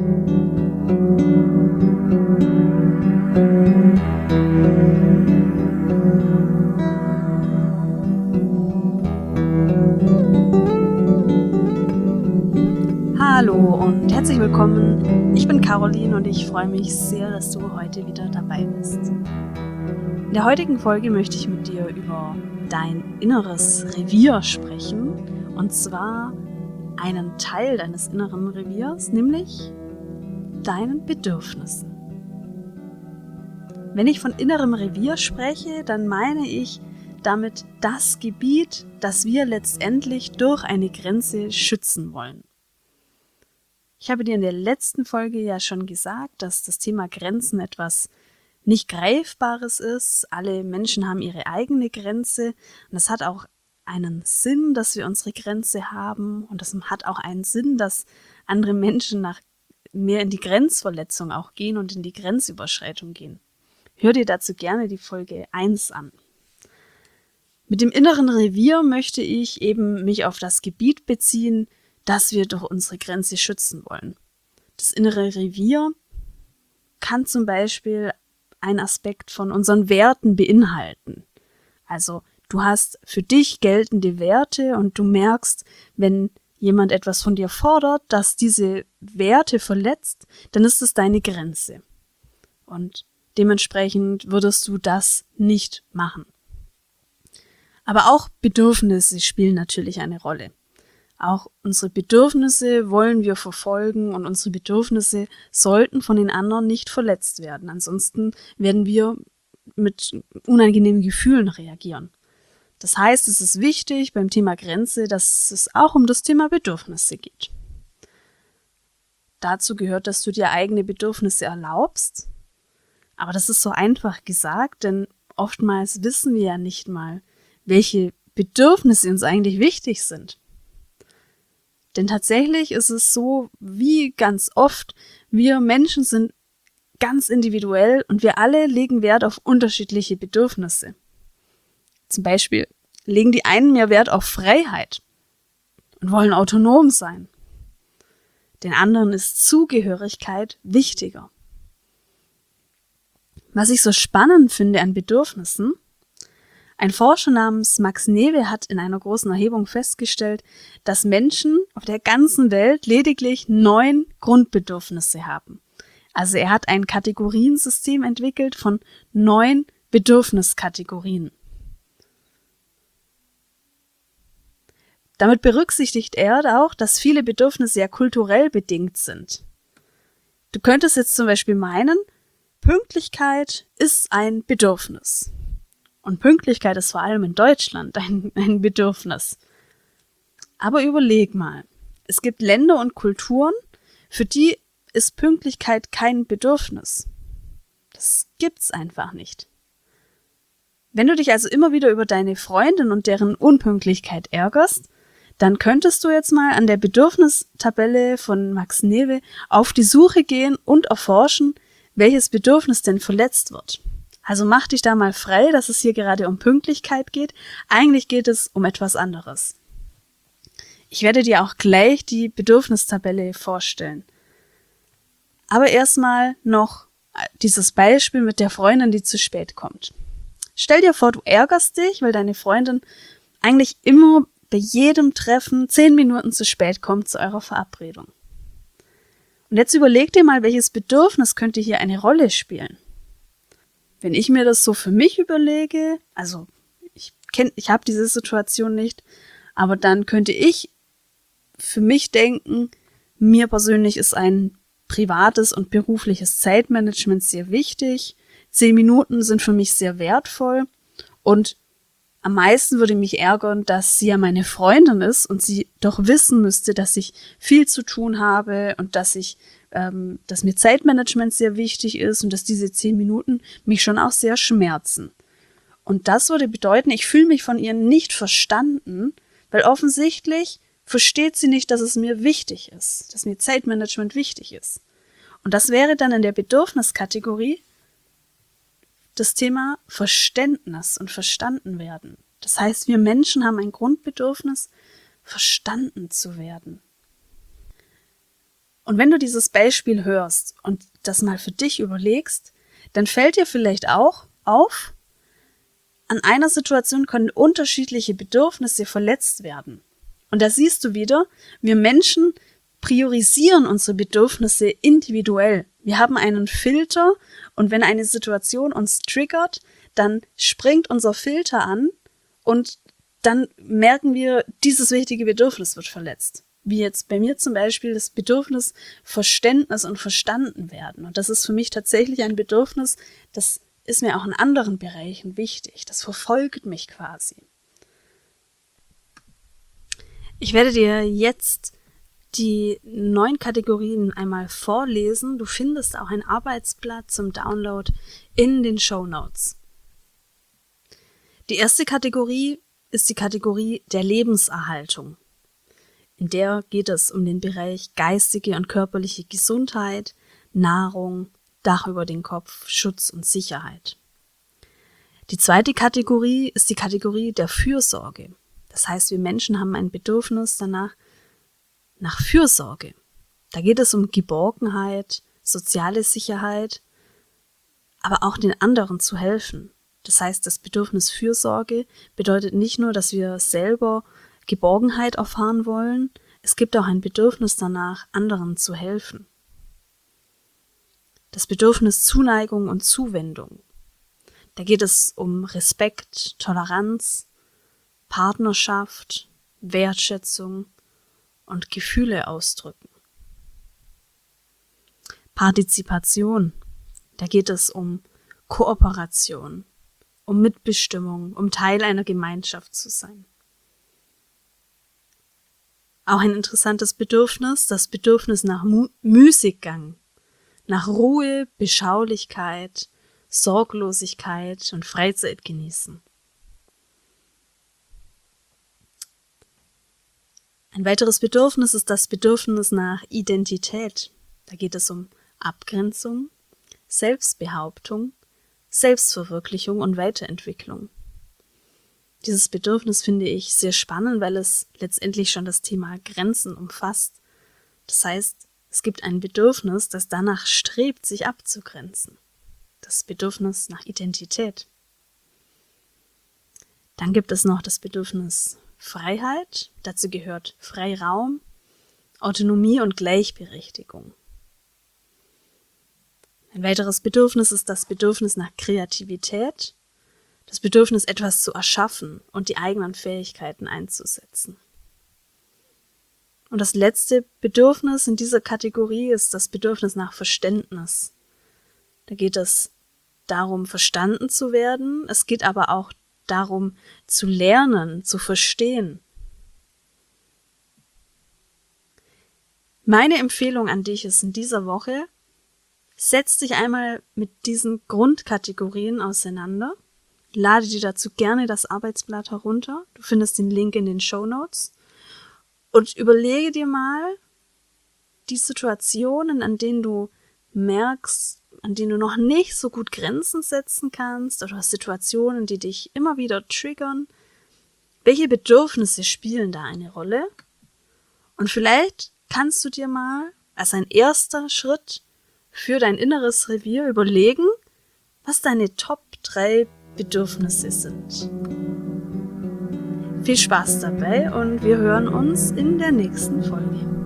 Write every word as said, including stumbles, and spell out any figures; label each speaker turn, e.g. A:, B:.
A: Hallo und herzlich willkommen. Ich bin Caroline und ich freue mich sehr, dass du heute wieder dabei bist. In der heutigen Folge möchte ich mit dir über dein inneres Revier sprechen, und zwar einen Teil deines inneren Reviers, nämlich deinen Bedürfnissen. Wenn ich von innerem Revier spreche, dann meine ich damit das Gebiet, das wir letztendlich durch eine Grenze schützen wollen. Ich habe dir in der letzten Folge ja schon gesagt, dass das Thema Grenzen etwas nicht Greifbares ist. Alle Menschen haben ihre eigene Grenze und es hat auch einen Sinn, dass wir unsere Grenze haben, und es hat auch einen Sinn, dass andere Menschen nach mehr in die Grenzverletzung auch gehen und in die Grenzüberschreitung gehen. Hör dir dazu gerne die Folge eins an. Mit dem inneren Revier möchte ich eben mich auf das Gebiet beziehen, dass wir durch unsere Grenze schützen wollen. Das innere Revier kann zum Beispiel einen Aspekt von unseren Werten beinhalten. Also du hast für dich geltende Werte und du merkst, wenn jemand etwas von dir fordert, das diese Werte verletzt, dann ist es deine Grenze. Und dementsprechend würdest du das nicht machen. Aber auch Bedürfnisse spielen natürlich eine Rolle. Auch unsere Bedürfnisse wollen wir verfolgen und unsere Bedürfnisse sollten von den anderen nicht verletzt werden. Ansonsten werden wir mit unangenehmen Gefühlen reagieren. Das heißt, es ist wichtig beim Thema Grenze, dass es auch um das Thema Bedürfnisse geht. Dazu gehört, dass du dir eigene Bedürfnisse erlaubst. Aber das ist so einfach gesagt, denn oftmals wissen wir ja nicht mal, welche Bedürfnisse uns eigentlich wichtig sind. Denn tatsächlich ist es so, wie ganz oft, wir Menschen sind ganz individuell und wir alle legen Wert auf unterschiedliche Bedürfnisse. Zum Beispiel legen die einen mehr Wert auf Freiheit und wollen autonom sein. Den anderen ist Zugehörigkeit wichtiger. Was ich so spannend finde an Bedürfnissen: Ein Forscher namens Max Newe hat in einer großen Erhebung festgestellt, dass Menschen auf der ganzen Welt lediglich neun Grundbedürfnisse haben. Also er hat ein Kategoriensystem entwickelt von neun Bedürfniskategorien. Damit berücksichtigt er auch, dass viele Bedürfnisse ja kulturell bedingt sind. Du könntest jetzt zum Beispiel meinen, Pünktlichkeit ist ein Bedürfnis. Und Pünktlichkeit ist vor allem in Deutschland ein, ein Bedürfnis. Aber überleg mal, es gibt Länder und Kulturen, für die ist Pünktlichkeit kein Bedürfnis. Das gibt's einfach nicht. Wenn du dich also immer wieder über deine Freundin und deren Unpünktlichkeit ärgerst, dann könntest du jetzt mal an der Bedürfnistabelle von Max Newe auf die Suche gehen und erforschen, welches Bedürfnis denn verletzt wird. Also mach dich da mal frei, dass es hier gerade um Pünktlichkeit geht. Eigentlich geht es um etwas anderes. Ich werde dir auch gleich die Bedürfnistabelle vorstellen. Aber erstmal noch dieses Beispiel mit der Freundin, die zu spät kommt. Stell dir vor, du ärgerst dich, weil deine Freundin eigentlich immer bei jedem Treffen zehn Minuten zu spät kommt zu eurer Verabredung. Und jetzt überleg dir mal, welches Bedürfnis könnte hier eine Rolle spielen. Wenn ich mir das so für mich überlege, also ich kenn, ich habe diese Situation nicht, aber dann könnte ich für mich denken, mir persönlich ist ein privates und berufliches Zeitmanagement sehr wichtig. Zehn Minuten sind für mich sehr wertvoll und am meisten würde mich ärgern, dass sie ja meine Freundin ist und sie doch wissen müsste, dass ich viel zu tun habe und dass ich, ähm, dass mir Zeitmanagement sehr wichtig ist und dass diese zehn Minuten mich schon auch sehr schmerzen. Und das würde bedeuten, ich fühle mich von ihr nicht verstanden, weil offensichtlich versteht sie nicht, dass es mir wichtig ist, dass mir Zeitmanagement wichtig ist. Und das wäre dann in der Bedürfniskategorie das Thema Verständnis und verstanden werden. Das heißt, wir Menschen haben ein Grundbedürfnis, verstanden zu werden. Und wenn du dieses Beispiel hörst und das mal für dich überlegst, dann fällt dir vielleicht auch auf, an einer Situation können unterschiedliche Bedürfnisse verletzt werden. Und da siehst du wieder, wir Menschen priorisieren unsere Bedürfnisse individuell. Wir haben einen Filter und wenn eine Situation uns triggert, dann springt unser Filter an und dann merken wir, dieses wichtige Bedürfnis wird verletzt. Wie jetzt bei mir zum Beispiel das Bedürfnis Verständnis und verstanden werden. Und das ist für mich tatsächlich ein Bedürfnis, das ist mir auch in anderen Bereichen wichtig. Das verfolgt mich quasi. Ich werde dir jetzt die neun Kategorien einmal vorlesen. Du findest auch ein Arbeitsblatt zum Download in den Shownotes. Die erste Kategorie ist die Kategorie der Lebenserhaltung. In der geht es um den Bereich geistige und körperliche Gesundheit, Nahrung, Dach über den Kopf, Schutz und Sicherheit. Die zweite Kategorie ist die Kategorie der Fürsorge. Das heißt, wir Menschen haben ein Bedürfnis danach, nach Fürsorge. Da geht es um Geborgenheit, soziale Sicherheit, aber auch den anderen zu helfen. Das heißt, das Bedürfnis Fürsorge bedeutet nicht nur, dass wir selber Geborgenheit erfahren wollen, es gibt auch ein Bedürfnis danach, anderen zu helfen. Das Bedürfnis Zuneigung und Zuwendung. Da geht es um Respekt, Toleranz, Partnerschaft, Wertschätzung und Gefühle ausdrücken. Partizipation. Da geht es um Kooperation, um Mitbestimmung, um Teil einer Gemeinschaft zu sein. Auch ein interessantes Bedürfnis, das Bedürfnis nach Mu- Müßiggang, nach Ruhe, Beschaulichkeit, Sorglosigkeit und Freizeit genießen. Ein weiteres Bedürfnis ist das Bedürfnis nach Identität. Da geht es um Abgrenzung, Selbstbehauptung, Selbstverwirklichung und Weiterentwicklung. Dieses Bedürfnis finde ich sehr spannend, weil es letztendlich schon das Thema Grenzen umfasst. Das heißt, es gibt ein Bedürfnis, das danach strebt, sich abzugrenzen. Das Bedürfnis nach Identität. Dann gibt es noch das Bedürfnis Freiheit. Dazu gehört Freiraum, Autonomie und Gleichberechtigung. Ein weiteres Bedürfnis ist das Bedürfnis nach Kreativität. Das Bedürfnis, etwas zu erschaffen und die eigenen Fähigkeiten einzusetzen. Und das letzte Bedürfnis in dieser Kategorie ist das Bedürfnis nach Verständnis. Da geht es darum, verstanden zu werden. Es geht aber auch darum, zu lernen, zu verstehen. Meine Empfehlung an dich ist in dieser Woche, setz dich einmal mit diesen Grundkategorien auseinander. Lade dir dazu gerne das Arbeitsblatt herunter. Du findest den Link in den Shownotes. Und überlege dir mal die Situationen, an denen du merkst, an denen du noch nicht so gut Grenzen setzen kannst oder Situationen, die dich immer wieder triggern. Welche Bedürfnisse spielen da eine Rolle? Und vielleicht kannst du dir mal als ein erster Schritt für dein inneres Revier überlegen, was deine Top drei Bedürfnisse sind. Viel Spaß dabei und wir hören uns in der nächsten Folge.